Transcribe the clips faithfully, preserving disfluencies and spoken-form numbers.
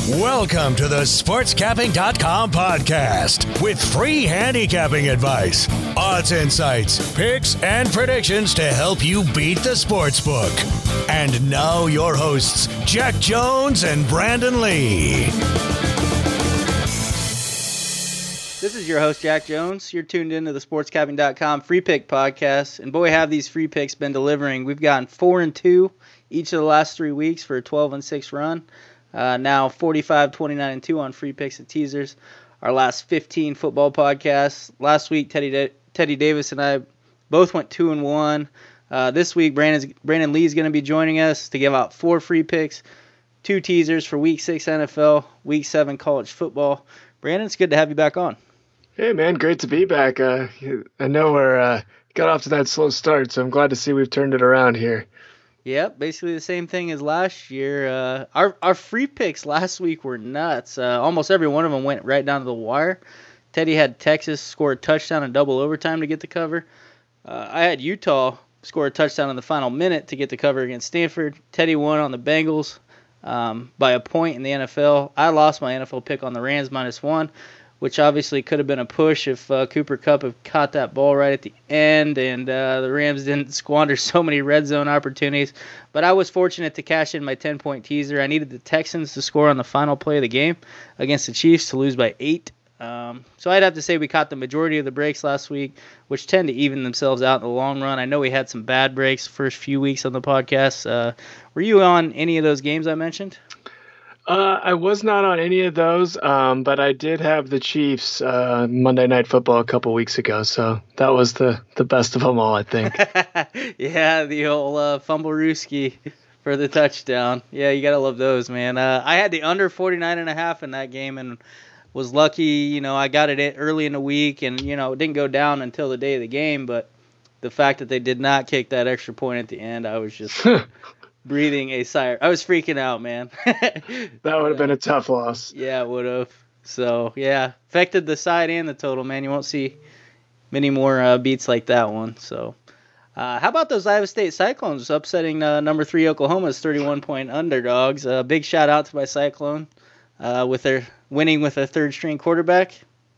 Welcome to the sports capping dot com podcast with free handicapping advice, odds insights, picks, and predictions to help you beat the sportsbook. And now your hosts, Jack Jones and Brandon Lee. This is your host, Jack Jones. You're tuned into the sports capping dot com free pick podcast. And boy, have these free picks been delivering. We've gotten four and two each of the last three weeks for a twelve and six run. Uh, now forty-five, twenty-nine, and two on free picks and teasers. Our last fifteen football podcasts. Last week, Teddy Da- Teddy Davis and I both went two and one. Uh, this week, Brandon's, Brandon Lee is going to be joining us to give out four free picks, two teasers for Week Six N F L, Week Seven college football. Brandon, it's good to have you back on. Hey man, great to be back. Uh, I know we're uh, got off to that slow start, so I'm glad to see we've turned it around here. Yep, basically the same thing as last year. Uh, our our free picks last week were nuts. Uh, almost every one of them went right down to the wire. Teddy had Texas score a touchdown in double overtime to get the cover. Uh, I had Utah score a touchdown in the final minute to get the cover against Stanford. Teddy won on the Bengals um, by a point in the N F L. I lost my N F L pick on the Rams minus one, which obviously could have been a push if uh, Cooper Kupp had caught that ball right at the end and uh, the Rams didn't squander so many red zone opportunities. But I was fortunate to cash in my ten-point teaser. I needed the Texans to score on the final play of the game against the Chiefs to lose by eight. Um, so I'd have to say we caught the majority of the breaks last week, which tend to even themselves out in the long run. I know we had some bad breaks the first few weeks on the podcast. Uh, were you on any of those games I mentioned? Uh, I was not on any of those, um, but I did have the Chiefs uh, Monday Night Football a couple weeks ago, so that was the, the best of them all, I think. Yeah, the old uh, fumble-rooski for the touchdown. Yeah, you got to love those, man. Uh, I had the under forty-nine and a half in that game and was lucky, you know, I got it early in the week and, you know, it didn't go down until the day of the game, but the fact that they did not kick that extra point at the end, I was just... breathing a sigh. I was freaking out, man. That would have been a tough loss. Yeah, it would have. So, yeah, affected the side and the total, man. You won't see many more uh, beats like that one. So, uh, how about those Iowa State Cyclones upsetting uh, number three Oklahoma's thirty-one point underdogs? A uh, big shout out to my Cyclone uh, with their winning with a third string quarterback.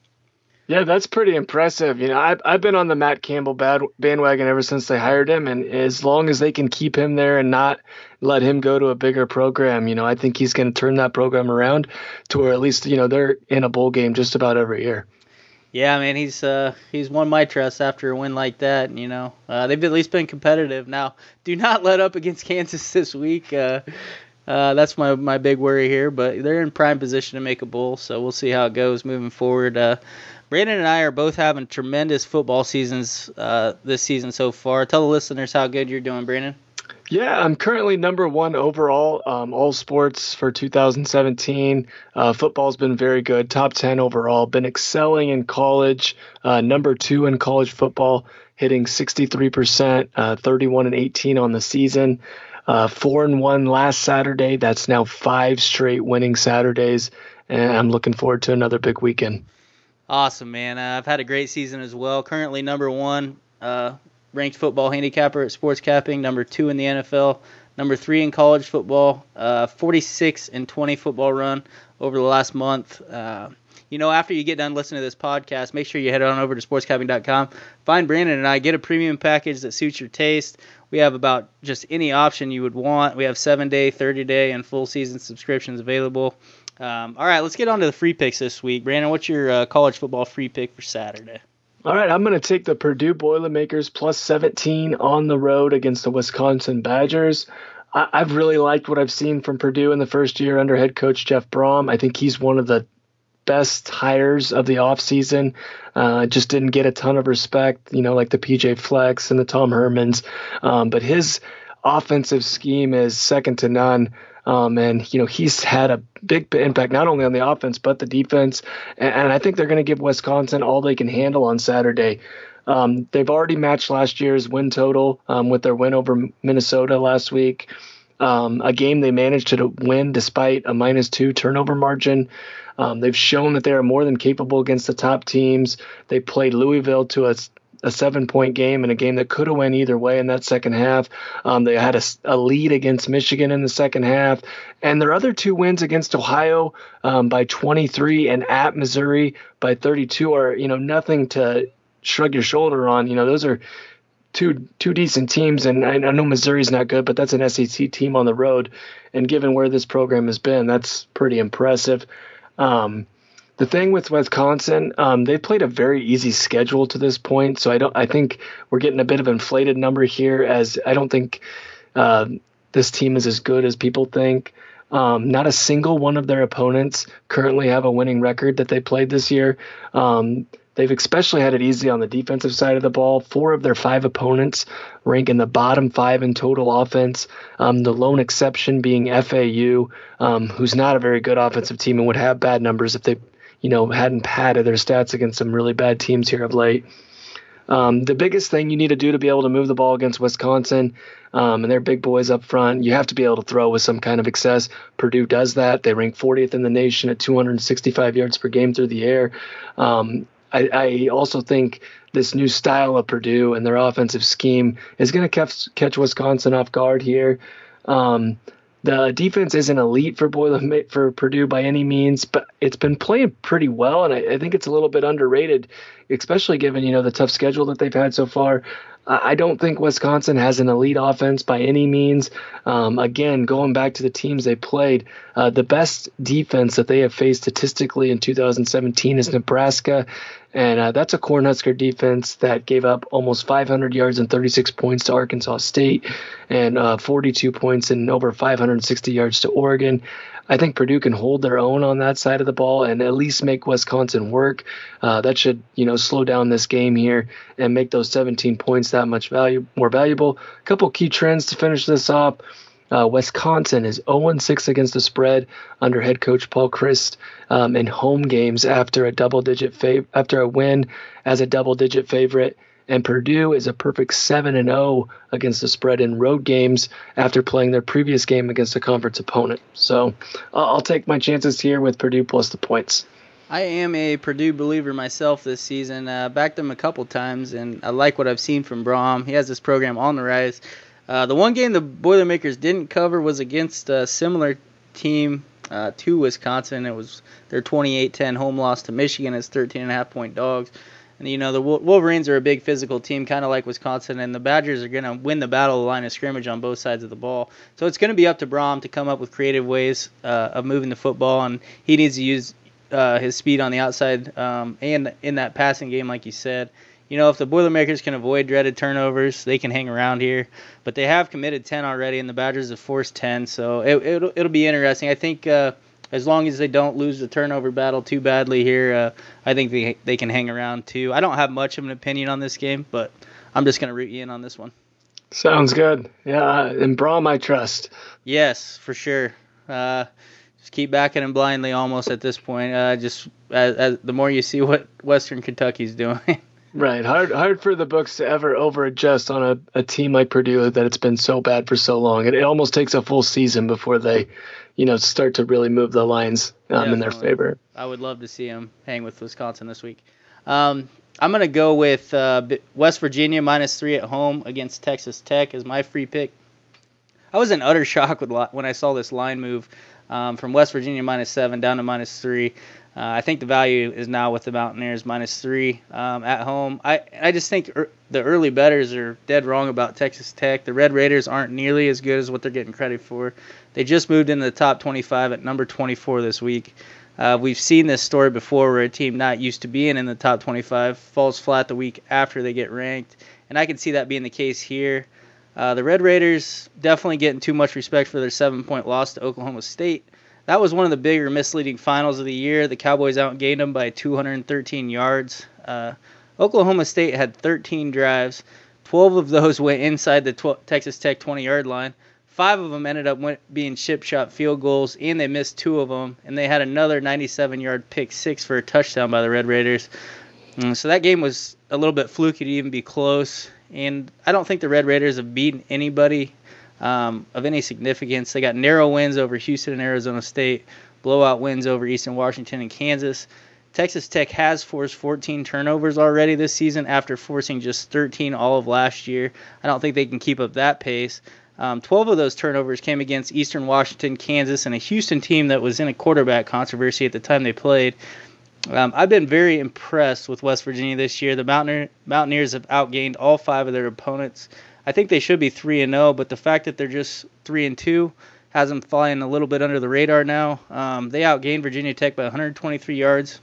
Yeah, that's pretty impressive. You know, I've, I've been on the Matt Campbell bad bandwagon ever since they hired him, and as long as they can keep him there and not let him go to a bigger program, you know, I think he's going to turn that program around to where at least, you know, they're in a bowl game just about every year. Yeah, man, he's uh, he's won my trust after a win like that. You know, uh, they've at least been competitive. Now, do not let up against Kansas this week. Uh, uh, that's my my big worry here, but they're in prime position to make a bowl, so we'll see how it goes moving forward. Uh, Brandon and I are both having tremendous football seasons uh, this season so far. Tell the listeners how good you're doing, Brandon. Yeah, I'm currently number one overall, um, all sports for two thousand seventeen. Uh, football's been very good, top ten overall. Been excelling in college, uh, number two in college football, hitting sixty-three percent, uh, thirty-one and eighteen on the season. Uh, four and one last Saturday. That's now five straight winning Saturdays, and I'm looking forward to another big weekend. Awesome, man. Uh, I've had a great season as well. Currently number one uh, ranked football handicapper at Sports Capping, number two in the N F L, number three in college football, uh, forty-six and twenty football run over the last month. Uh, you know, after you get done listening to this podcast, make sure you head on over to sports capping dot com. Find Brandon and I. Get a premium package that suits your taste. We have about just any option you would want. We have seven-day, thirty-day, and full-season subscriptions available. Um, all right, let's get on to the free picks this week. Brandon, what's your uh, college football free pick for Saturday? All right, I'm going to take the Purdue Boilermakers plus seventeen on the road against the Wisconsin Badgers. I- I've really liked what I've seen from Purdue in the first year under head coach Jeff Brom. I think he's one of the best hires of the offseason. Uh, just didn't get a ton of respect, you know, like the P J Flex and the Tom Hermans. Um, but his offensive scheme is second to none. Um, and, you know, he's had a big impact not only on the offense, but the defense. And, and I think they're going to give Wisconsin all they can handle on Saturday. Um, they've already matched last year's win total um, with their win over Minnesota last week. Um, a game they managed to win despite a minus two turnover margin. Um, they've shown that they are more than capable against the top teams. They played Louisville to a a seven-point game in a game that could have went either way in that second half. Um, they had a, a lead against Michigan in the second half. And their other two wins against Ohio um, by twenty-three and at Missouri by thirty-two are, you know, nothing to shrug your shoulder on. You know, those are two two decent teams, and I, I know Missouri's not good, but that's an S E C team on the road. And given where this program has been, that's pretty impressive. Um, the thing with Wisconsin, um, they've played a very easy schedule to this point, so I don't. I think we're getting a bit of an inflated number here, as I don't think uh, this team is as good as people think. Um, not a single one of their opponents currently have a winning record that they played this year. Um, They've especially had it easy on the defensive side of the ball. Four of their five opponents rank in the bottom five in total offense. Um, the lone exception being F A U, um, who's not a very good offensive team and would have bad numbers if they, you know, hadn't padded their stats against some really bad teams here of late. Um, the biggest thing you need to do to be able to move the ball against Wisconsin, um, and their big boys up front, you have to be able to throw with some kind of excess. Purdue does that. They rank fortieth in the nation at two hundred sixty-five yards per game through the air. Um, I, I also think this new style of Purdue and their offensive scheme is going to catch, catch Wisconsin off guard here. Um, the defense isn't elite for Boilermaker for Purdue by any means, but it's been playing pretty well, and I, I think it's a little bit underrated, especially given, you know, the tough schedule that they've had so far. I don't think Wisconsin has an elite offense by any means. Um, again, going back to the teams they played, uh, the best defense that they have faced statistically in two thousand seventeen is Nebraska, and uh, that's a Cornhusker defense that gave up almost five hundred yards and thirty-six points to Arkansas State and uh, forty-two points and over five hundred sixty yards to Oregon. I think Purdue can hold their own on that side of the ball and at least make Wisconsin work. Uh, that should, you know, slow down this game here and make those seventeen points that much value more valuable. A couple key trends to finish this off. Uh, Wisconsin is oh and six against the spread under head coach Paul Chryst um, in home games after a double-digit fav- after a win as a double-digit favorite. And Purdue is a perfect seven and oh against the spread in road games after playing their previous game against a conference opponent. So uh, I'll take my chances here with Purdue plus the points. I am a Purdue believer myself this season. Uh, backed them a couple times, and I like what I've seen from Brom. He has this program on the rise. Uh, the one game the Boilermakers didn't cover was against a similar team uh, to Wisconsin. It was their twenty-eight ten home loss to Michigan as thirteen and a half point dogs. And, you know, the Wolverines are a big physical team, kind of like Wisconsin, and the Badgers are going to win the battle of the line of scrimmage on both sides of the ball. So it's going to be up to Brom to come up with creative ways uh, of moving the football, and he needs to use uh, his speed on the outside um, and in that passing game, like you said. You know, if the Boilermakers can avoid dreaded turnovers, they can hang around here. But they have committed ten already, and the Badgers have forced ten, so it, it'll, it'll be interesting. I think uh, as long as they don't lose the turnover battle too badly here, uh, I think they they can hang around too. I don't have much of an opinion on this game, but I'm just going to root you in on this one. Sounds good. Yeah, and Brom I trust. Yes, for sure. Uh, just keep backing him blindly almost at this point. Uh, just as, as the more you see what Western Kentucky's doing. Right. Hard hard for the books to ever over-adjust on a, a team like Purdue that it's been so bad for so long. It, it almost takes a full season before they, you know, start to really move the lines um, in their favor. I would love to see them hang with Wisconsin this week. Um, I'm going to go with uh, West Virginia minus three at home against Texas Tech as my free pick. I was in utter shock with when I saw this line move um, from West Virginia minus seven down to minus three. Uh, I think the value is now with the Mountaineers minus three um, at home. I I just think er, the early bettors are dead wrong about Texas Tech. The Red Raiders aren't nearly as good as what they're getting credit for. They just moved into the top twenty-five at number twenty-four this week. Uh, we've seen this story before where a team not used to being in the top twenty-five falls flat the week after they get ranked, and I can see that being the case here. Uh, the Red Raiders definitely getting too much respect for their seven-point loss to Oklahoma State. That was one of the bigger misleading finals of the year. The Cowboys outgained them by two hundred thirteen yards. Uh, Oklahoma State had thirteen drives. twelve of those went inside the tw- Texas Tech twenty-yard line. Five of them ended up went, being chip-shot field goals, and they missed two of them. And they had another ninety-seven-yard pick six for a touchdown by the Red Raiders. And so that game was a little bit fluky to even be close. And I don't think the Red Raiders have beaten anybody Um, of any significance. They got narrow wins over Houston and Arizona State, blowout wins over Eastern Washington and Kansas. Texas Tech has forced fourteen turnovers already this season after forcing just thirteen all of last year. I don't think they can keep up that pace. Um, twelve of those turnovers came against Eastern Washington, Kansas, and a Houston team that was in a quarterback controversy at the time they played. Um, I've been very impressed with West Virginia this year. The Mountaineer, Mountaineers have outgained all five of their opponents. I think they should be three and oh, but the fact that they're just three and two has them flying a little bit under the radar now. Um, they outgained Virginia Tech by one hundred twenty-three yards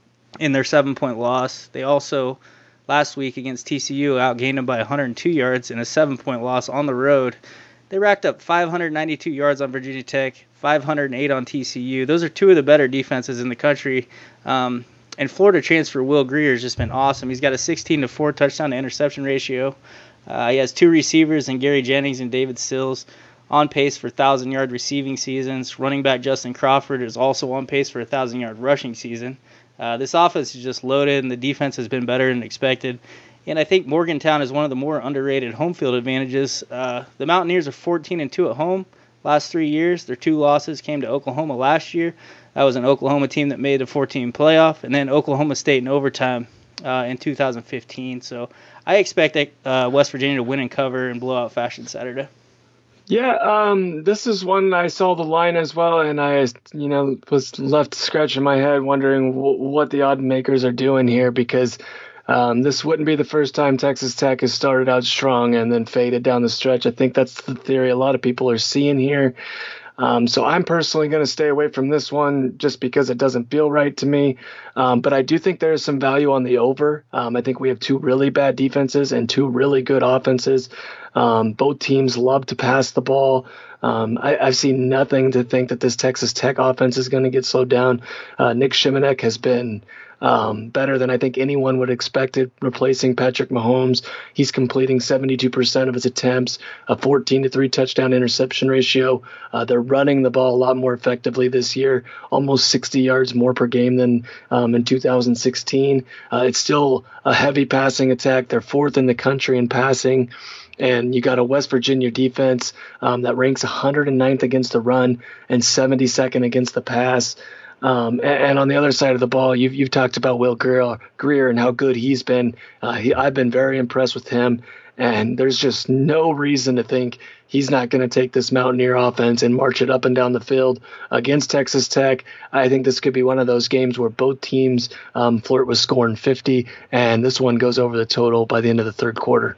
in their seven-point loss. They also, last week against T C U, outgained them by one hundred two yards in a seven-point loss on the road. They racked up five hundred ninety-two yards on Virginia Tech, five hundred eight on T C U. Those are two of the better defenses in the country. Um, and Florida transfer Will Grier has just been awesome. He's got a sixteen to four touchdown to interception ratio. Uh, he has two receivers in Gary Jennings and David Sills, on pace for one thousand yard receiving seasons. Running back Justin Crawford is also on pace for a one thousand yard rushing season. Uh, this offense is just loaded, and the defense has been better than expected. And I think Morgantown is one of the more underrated home field advantages. Uh, the Mountaineers are fourteen and two at home last three years. Their two losses came to Oklahoma last year. That was an Oklahoma team that made the four-team playoff, and then Oklahoma State in overtime uh, in two thousand fifteen. So I expect uh, West Virginia to win and cover in blowout fashion Saturday. Yeah, um, this is one I saw the line as well, and I, you know, was left scratching my head wondering w- what the odd makers are doing here, because um, this wouldn't be the first time Texas Tech has started out strong and then faded down the stretch. I think that's the theory a lot of people are seeing here. Um, so I'm personally going to stay away from this one just because it doesn't feel right to me. Um, but I do think there is some value on the over. Um, I think we have two really bad defenses and two really good offenses. Um, both teams love to pass the ball. Um, I, I've seen nothing to think that this Texas Tech offense is going to get slowed down. Uh, Nick Shimonek has been um, better than I think anyone would expect it, replacing Patrick Mahomes. He's completing seventy-two percent of his attempts, a fourteen to three touchdown interception ratio. Uh, they're running the ball a lot more effectively this year, almost sixty yards more per game than um, in two thousand sixteen. Uh, it's still a heavy passing attack. They're fourth in the country in passing. And you got a West Virginia defense um, that ranks one hundred ninth against the run and seventy-second against the pass. Um, and, and on the other side of the ball, you've, you've talked about Will Grier, Grier and how good he's been. Uh, he, I've been very impressed with him. And there's just no reason to think he's not going to take this Mountaineer offense and march it up and down the field against Texas Tech. I think this could be one of those games where both teams um, flirt with scoring fifty, and this one goes over the total by the end of the third quarter.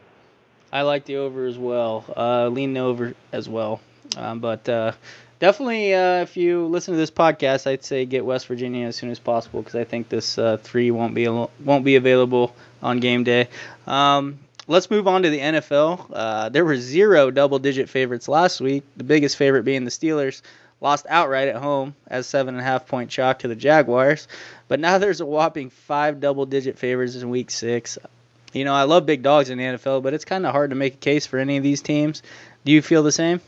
I like the over as well. Uh, lean over as well. Um, but uh, definitely, uh, if you listen to this podcast, I'd say get West Virginia as soon as possible, because I think this uh, three won't be won't be available on game day. Um, let's move on to the N F L. Uh, there were zero double-digit favorites last week. The biggest favorite being the Steelers, lost outright at home as seven and a half point chalk to the Jaguars. But now there's a whopping five double-digit favorites in Week Six. You know, I love big dogs in the N F L, but it's kind of hard to make a case for any of these teams. Do you feel the same?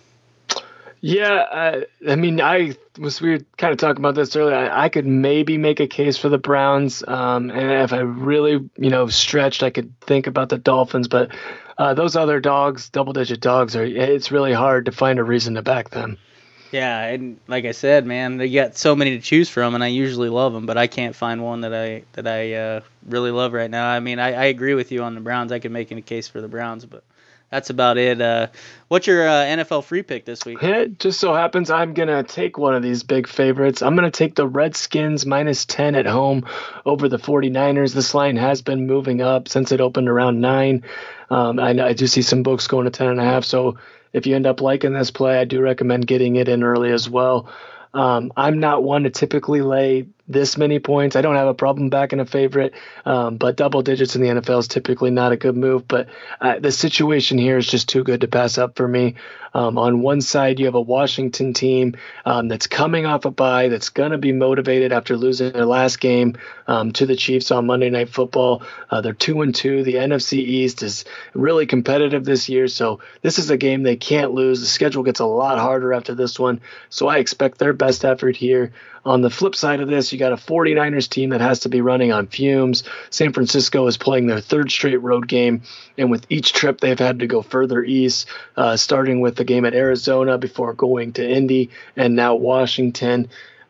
Yeah, uh, I mean, I was we were kind of talking about this earlier. I, I could maybe make a case for the Browns, um, and if I really, you know, stretched, I could think about the Dolphins. But uh, those other dogs, double-digit dogs, are it's really hard to find a reason to back them. Yeah, and like I said, man, they got so many to choose from, and I usually love them, but I can't find one that I that I uh, really love right now. I mean, I, I agree with you on the Browns. I could make a case for the Browns, but that's about it. Uh, what's your uh, N F L free pick this week? It just so happens I'm going to take one of these big favorites. I'm going to take the Redskins minus ten at home over the 49ers. This line has been moving up since it opened around nine. Um, I, I do see some books going to ten and a half, so if you end up liking this play, I do recommend getting it in early as well. Um, I'm not one to typically lay this many points. I don't have a problem backing a favorite, um, but double digits in the N F L is typically not a good move. But uh, the situation here is just too good to pass up for me. Um, on one side, you have a Washington team um, that's coming off a bye, that's going to be motivated after losing their last game um, to the Chiefs on Monday Night Football. Uh, they're two and two. The N F C East is really competitive this year, so this is a game they can't lose. The schedule gets a lot harder after this one, so I expect their best effort here. On the flip side of this, you got a 49ers team that has to be running on fumes. San Francisco is playing their third straight road game, and with each trip they've had to go further east, uh, starting with the game at Arizona before going to Indy and now Washington.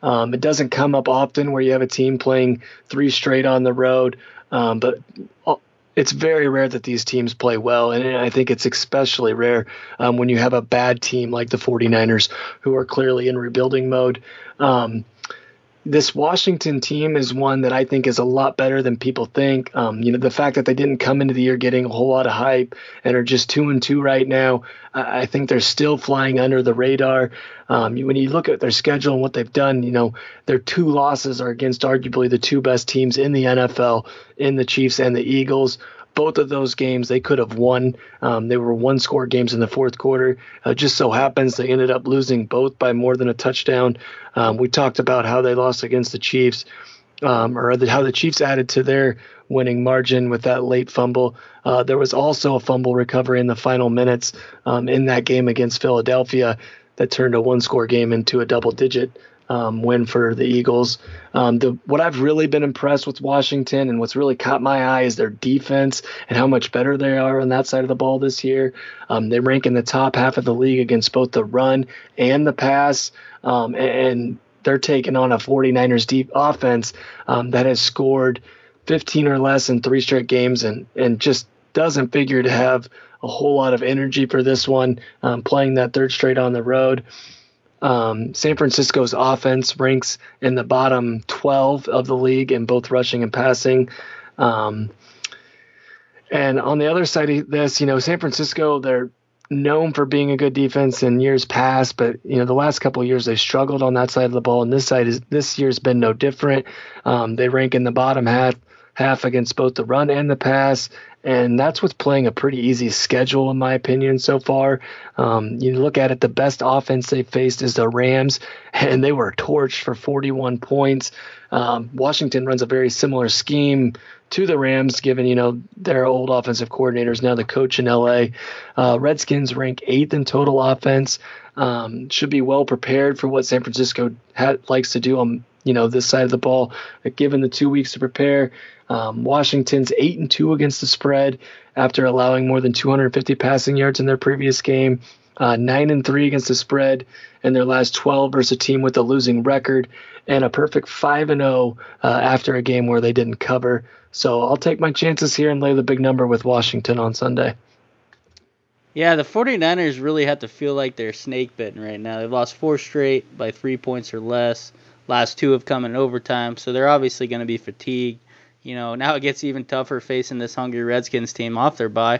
Um, it doesn't come up often where you have a team playing three straight on the road, um, but it's very rare that these teams play well, and I think it's especially rare um, when you have a bad team like the 49ers, who are clearly in rebuilding mode. Um, This Washington team is one that I think is a lot better than people think. Um, you know, the fact that they didn't come into the year getting a whole lot of hype and are just two and two right now, I, I think they're still flying under the radar. Um, when you look at their schedule and what they've done, you know, their two losses are against arguably the two best teams in the N F L, in the Chiefs and the Eagles. Both of those games they could have won. Um, they were one-score games in the fourth quarter. Uh, just so happens they ended up losing both by more than a touchdown. Um, we talked about how they lost against the Chiefs, um, or the, how the Chiefs added to their winning margin with that late fumble. Uh, there was also a fumble recovery in the final minutes um, in that game against Philadelphia that turned a one-score game into a double-digit Um, win for the Eagles. Um, the, what I've really been impressed with Washington and what's really caught my eye is their defense and how much better they are on that side of the ball this year. Um, they rank in the top half of the league against both the run and the pass, um, and, and they're taking on a 49ers deep offense um, that has scored fifteen or less in three straight games and, and just doesn't figure to have a whole lot of energy for this one, um, playing that third straight on the road. Um, San Francisco's offense ranks in the bottom twelve of the league in both rushing and passing. Um, and on the other side of this, you know, San Francisco, they're known for being a good defense in years past, but, you know, the last couple of years they struggled on that side of the ball, and this side is this year's been no different. Um, they rank in the bottom half, half against both the run and the pass. And that's what's playing a pretty easy schedule, in my opinion, so far. Um, you look at it, the best offense they faced is the Rams, and they were torched for forty-one points. Um, Washington runs a very similar scheme to the Rams, given, you know, their old offensive coordinators, now the coach in L A. Uh, Redskins rank eighth in total offense. Um, should be well prepared for what San Francisco ha- likes to do on, you know, this side of the ball, given the two weeks to prepare. Um, Washington's eight and two against the spread after allowing more than two hundred fifty passing yards in their previous game. Uh, nine and three against the spread in their last twelve versus a team with a losing record, and a perfect five and zero uh, after a game where they didn't cover. So I'll take my chances here and lay the big number with Washington on Sunday. Yeah, the 49ers really have to feel like they're snake bitten right now. They've lost four straight by three points or less. Last two have come in overtime, so they're obviously going to be fatigued. You know, now it gets even tougher facing this hungry Redskins team off their bye.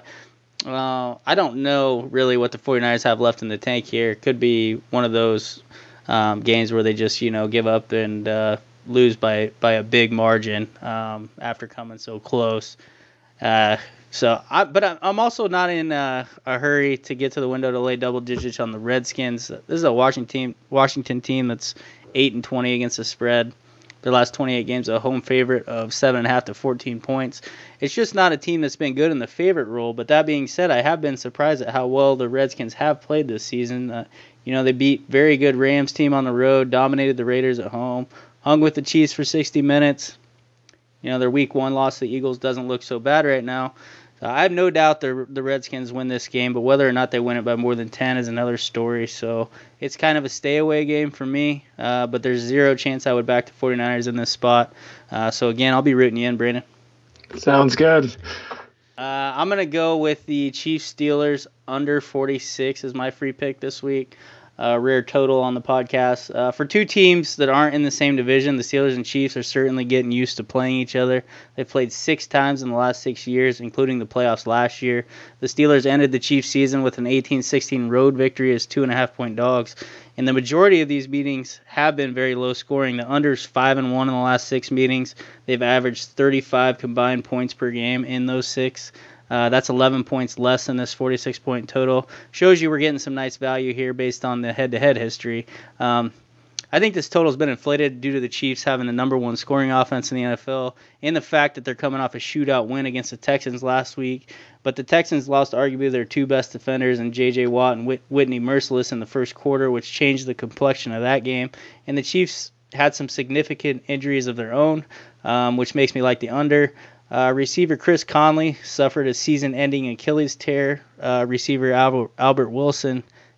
Uh, I don't know really what the 49ers have left in the tank here. It could be one of those um, games where they just, you know, give up and uh, lose by, by a big margin um, after coming so close. Uh, so, I, but I'm also not in uh, a hurry to get to the window to lay double digits on the Redskins. This is a Washington team, Washington team that's eight and twenty against the spread. Their last twenty-eight games, a home favorite of seven and a half to fourteen points. It's just not a team that's been good in the favorite role. But that being said, I have been surprised at how well the Redskins have played this season. Uh, you know, they beat very good Rams team on the road, dominated the Raiders at home, hung with the Chiefs for sixty minutes. You know, their week one loss to the Eagles doesn't look so bad right now. Uh, I have no doubt the the Redskins win this game, but whether or not they win it by more than ten is another story. So it's kind of a stay-away game for me, uh, but there's zero chance I would back the 49ers in this spot. Uh, so, again, I'll be rooting you in, Brandon. Sounds good. Uh, I'm going to go with the Chiefs-Steelers under forty-six as my free pick this week. Uh, rare total on the podcast. Uh, for two teams that aren't in the same division, the Steelers and Chiefs are certainly getting used to playing each other. They've played six times in the last six years, including the playoffs last year. The Steelers ended the Chiefs season with an eighteen sixteen road victory as two and a half point dogs. And the majority of these meetings have been very low scoring. The under's five and one in the last six meetings. They've averaged thirty-five combined points per game in those six. Uh, that's eleven points less than this forty-six point total. Shows you we're getting some nice value here based on the head-to-head history. Um, I think this total has been inflated due to the Chiefs having the number one scoring offense in the N F L and the fact that they're coming off a shootout win against the Texans last week. But the Texans lost arguably their two best defenders in J J. Watt and Whit- Whitney Merciless in the first quarter, which changed the complexion of that game. And the Chiefs had some significant injuries of their own, um, which makes me like the under. Uh, receiver Chris Conley suffered a season-ending Achilles tear. Uh, receiver Albert, Albert Wilson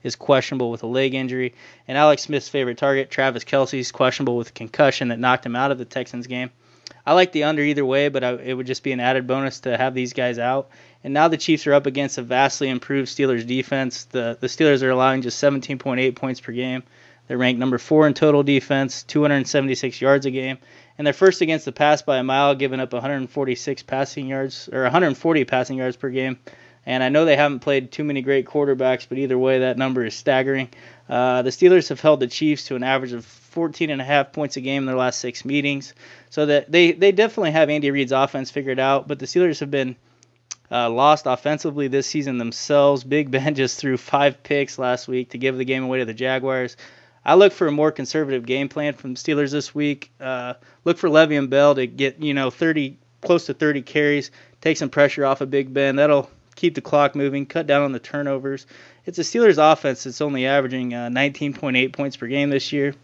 is questionable with a leg injury. And Alex Smith's favorite target, Travis Kelce, is questionable with a concussion that knocked him out of the Texans game. I like the under either way, but I, it would just be an added bonus to have these guys out. And now the Chiefs are up against a vastly improved Steelers defense. The, the Steelers are allowing just seventeen point eight points per game. They're ranked number four in total defense, two hundred seventy-six yards a game. And they're first against the pass by a mile, giving up one hundred forty-six passing yards, or one hundred forty passing yards per game. And I know they haven't played too many great quarterbacks, but either way, that number is staggering. Uh, the Steelers have held the Chiefs to an average of fourteen and a half points a game in their last six meetings. So that they, they definitely have Andy Reid's offense figured out, but the Steelers have been uh, lost offensively this season themselves. Big Ben just threw five picks last week to give the game away to the Jaguars. I look for a more conservative game plan from the Steelers this week. Uh, look for Le'Veon Bell to get, you know, thirty, close to thirty carries, take some pressure off of Big Ben. That'll keep the clock moving, cut down on the turnovers. It's a Steelers offense that's only averaging uh, nineteen point eight points per game this year.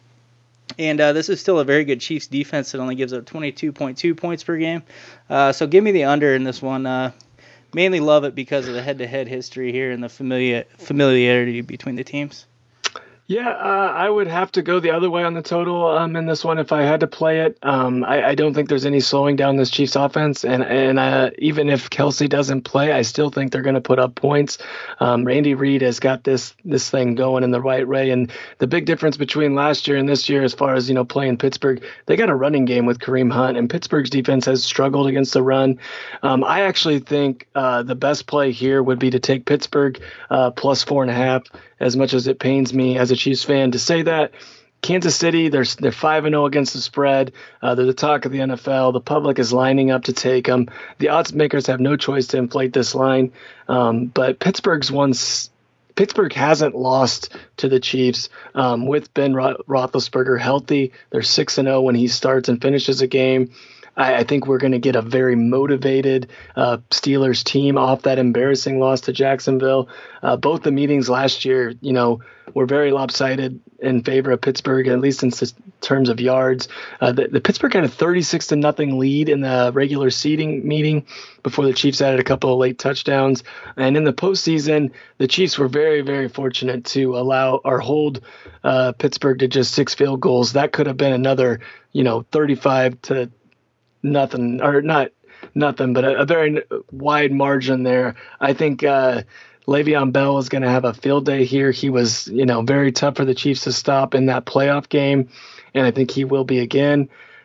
And uh, this is still a very good Chiefs defense that only gives up twenty-two point two points per game. Uh, so give me the under in this one. Uh, mainly love it because of the head-to-head history here and the familiar, familiarity between the teams. Yeah, uh, I would have to go the other way on the total um, in this one if I had to play it. Um, I, I don't think there's any slowing down this Chiefs offense, and and uh, even if Kelce doesn't play, I still think they're going to put up points. Um, Andy Reid has got this this thing going in the right way, and the big difference between last year and this year, as far as you know, playing Pittsburgh, they got a running game with Kareem Hunt, and Pittsburgh's defense has struggled against the run. Um, I actually think uh, the best play here would be to take Pittsburgh uh, plus four and a half. As much as it pains me as a Chiefs fan to say that, Kansas City, they're they're five and oh against the spread. Uh, they're the talk of the N F L. The public is lining up to take them. The odds makers have no choice to inflate this line. Um, but Pittsburgh's once Pittsburgh hasn't lost to the Chiefs um, with Ben Roethlisberger healthy. They're six and oh when he starts and finishes a game. I, I think we're going to get a very motivated uh, Steelers team off that embarrassing loss to Jacksonville. Uh, both the meetings last year, you know, were very lopsided in favor of Pittsburgh, at least in s- terms of yards. Uh, the, the Pittsburgh had a thirty-six to nothing lead in the regular seeding meeting before the Chiefs added a couple of late touchdowns. And in the postseason, the Chiefs were very, very fortunate to allow or hold uh, Pittsburgh to just six field goals. That could have been another, you know, thirty-five to nothing, or not nothing, but a, a very wide margin there. I think uh, Le'Veon Bell is going to have a field day here. He was, you know, very tough for the Chiefs to stop in that playoff game, and I think he will be again.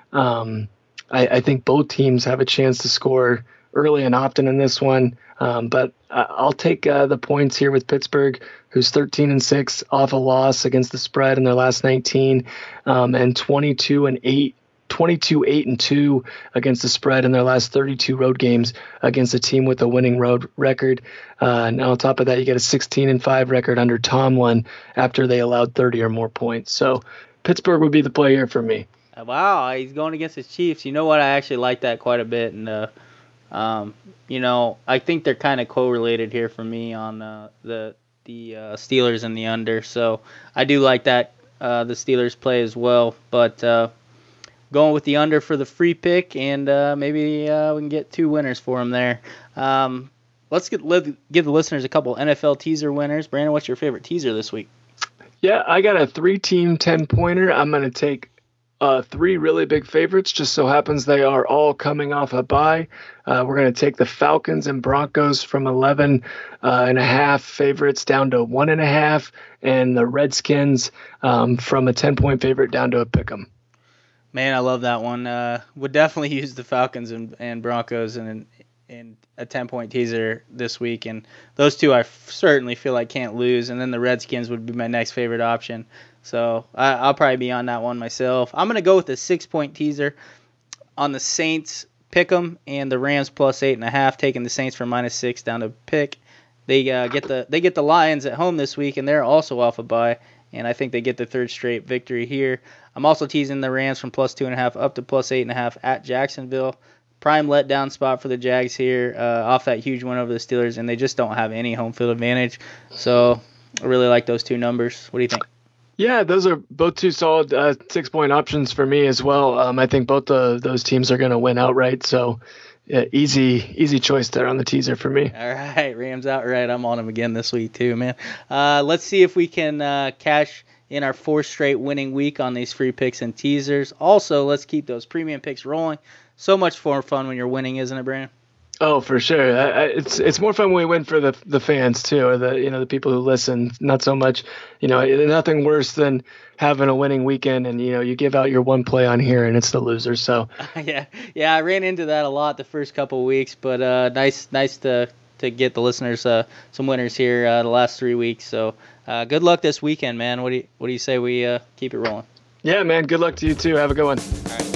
Um, I, I think both teams have a chance to score early and often in this one, um, but I'll take uh, the points here with Pittsburgh, who's thirteen and six off a loss against the spread in their last nineteen, um, and twenty-two and eight. twenty-two eight and two against the spread in their last thirty-two road games against a team with a winning road record. Uh, and on top of that, you get a sixteen and five record under Tomlin after they allowed thirty or more points. So Pittsburgh would be the play here for me. Wow, he's going against his Chiefs. You know what? I actually like that quite a bit. And, uh, um, you know, I think they're kind of correlated here for me on uh, the, the uh, Steelers and the under. So I do like that, uh, the Steelers play as well. But, uh, going with the under for the free pick, and uh, maybe uh, we can get two winners for them there. Um, let's get, give the listeners a couple N F L teaser winners. Brandon, what's your favorite teaser this week? Yeah, I got a three-team ten-pointer. I'm going to take uh, three really big favorites. Just so happens they are all coming off a bye. Uh, we're going to take the Falcons and Broncos from eleven uh, and a half favorites down to one and a half, and the Redskins um, from a ten-point favorite down to a pick 'em. Man, I love that one. Uh, would definitely use the Falcons and, and Broncos in, in a ten-point teaser this week. And those two I f- certainly feel like can't lose. And then the Redskins would be my next favorite option. So I, I'll probably be on that one myself. I'm going to go with a six-point teaser on the Saints pick 'em and the Rams plus eight and a half, taking the Saints from minus six down to pick. They uh, get the they get the Lions at home this week, and they're also off a bye. And I think they get the third straight victory here. I'm also teasing the Rams from plus two and a half up to plus eight and a half at Jacksonville. Prime letdown spot for the Jags here uh, off that huge win over the Steelers, and they just don't have any home field advantage. So I really like those two numbers. What do you think? Yeah, those are both two solid uh, six-point options for me as well. Um, I think both of those teams are going to win outright. So yeah, easy easy choice there on the teaser for me. All right, Rams outright. I'm on them again this week too, man. Uh, let's see if we can uh, cash in our fourth straight winning week on these free picks and teasers. Also, let's keep those premium picks rolling. So much more fun when you're winning, isn't it, Brandon? Oh, for sure. I, I, it's it's more fun when we win for the the fans too, or the you know the people who listen. Not so much, you know, nothing worse than having a winning weekend and you know you give out your one play on here and it's the loser. So yeah, yeah, I ran into that a lot the first couple of weeks, but uh, nice nice to to get the listeners uh, some winners here uh, the last three weeks. So uh, good luck this weekend, man. What do you what do you say we uh, keep it rolling? Yeah, man. Good luck to you too. Have a good one. All right.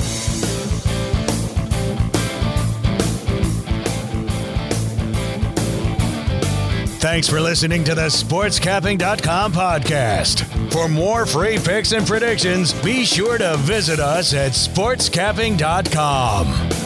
Thanks for listening to the sports capping dot com podcast. For more free picks and predictions, be sure to visit us at sports capping dot com.